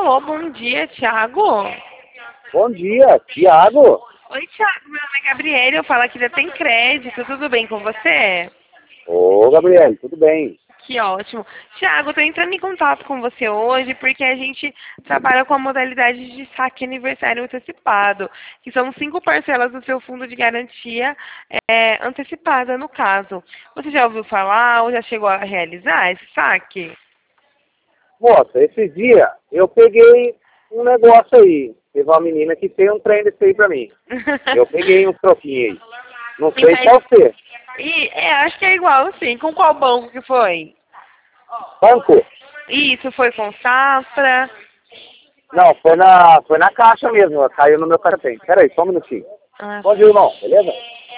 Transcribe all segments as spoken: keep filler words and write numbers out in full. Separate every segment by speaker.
Speaker 1: Alô, bom dia, Thiago.
Speaker 2: Bom dia, Thiago.
Speaker 1: Oi, Thiago, meu nome é Gabriele, eu falo aqui da Tem Crédito, tudo bem com você?
Speaker 2: Ô, Gabriel, tudo bem?
Speaker 1: Que ótimo. Thiago, estou entrando em contato com você hoje porque a gente trabalha com a modalidade de saque aniversário antecipado, que são cinco parcelas do seu fundo de garantia é, antecipada, no caso. Você já ouviu falar ou já chegou a realizar esse saque?
Speaker 2: Moça, esse dia eu peguei um negócio aí. Teve uma menina que fez um trem desse aí pra mim. Eu peguei uns troquinhos aí. Não sei
Speaker 1: Mas,
Speaker 2: qual ser.
Speaker 1: e, é, acho que é igual, sim. Com qual banco que foi?
Speaker 2: Banco?
Speaker 1: Isso, foi com Safra.
Speaker 2: Não, foi na, foi na caixa mesmo. Caiu no meu cartão. Pera aí, só um minutinho.
Speaker 1: Ah,
Speaker 2: Bom dia, irmão. Beleza?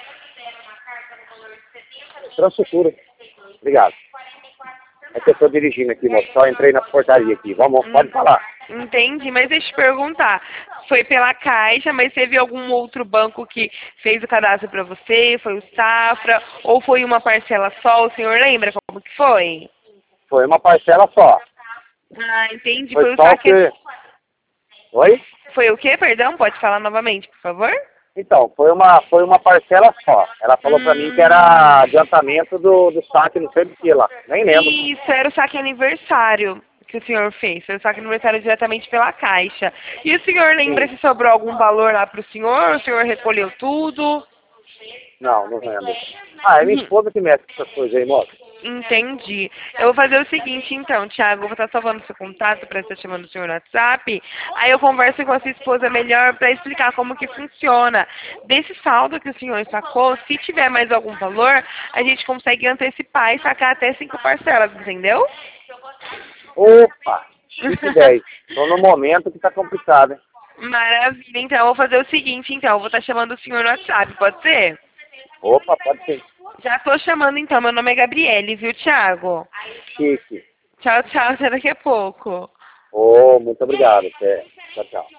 Speaker 2: Transutura. Obrigado. É que eu tô dirigindo aqui, moço. Só entrei na portaria aqui. Vamos, pode falar.
Speaker 1: entendi, mas deixa eu te perguntar. Foi pela Caixa, mas teve algum outro banco que fez o cadastro para você? Foi o Safra? Ou foi uma parcela só? O senhor lembra como que foi?
Speaker 2: Foi uma parcela só.
Speaker 1: Ah, entendi.
Speaker 2: Foi
Speaker 1: Foi o
Speaker 2: só o
Speaker 1: saque...
Speaker 2: que... Oi?
Speaker 1: Foi o quê? Perdão? Pode falar novamente, por favor?
Speaker 2: Então, foi uma, foi uma parcela só. Ela falou pra mim que era adiantamento do, do saque, não sei do que lá. Nem lembro.
Speaker 1: Isso, era o saque aniversário que o senhor fez. Foi o saque aniversário diretamente pela Caixa. E o senhor lembra
Speaker 2: Sim.
Speaker 1: se sobrou algum valor lá para o senhor? O senhor recolheu tudo?
Speaker 2: Não, não lembro. Ah, é minha
Speaker 1: Uhum.
Speaker 2: esposa que mexe com essas coisas aí, moça.
Speaker 1: Entendi. Eu vou fazer o seguinte, então, Thiago, eu vou estar salvando seu contato para estar chamando o senhor no WhatsApp. Aí eu converso com a sua esposa melhor para explicar como que funciona. Desse saldo que o senhor sacou, se tiver mais algum valor, a gente consegue antecipar e sacar até cinco parcelas, entendeu?
Speaker 2: Opa, chique dez. Tô no momento que tá complicado, hein?
Speaker 1: Maravilha. Então, eu vou fazer o seguinte, então. Eu vou estar chamando o senhor no WhatsApp, pode ser?
Speaker 2: Opa, pode ser.
Speaker 1: Já estou chamando, então. Meu nome é Gabriele, viu, Thiago?
Speaker 2: Chique.
Speaker 1: Tchau, tchau. Até daqui a pouco.
Speaker 2: Ô, muito obrigado. Até. Tchau, tchau.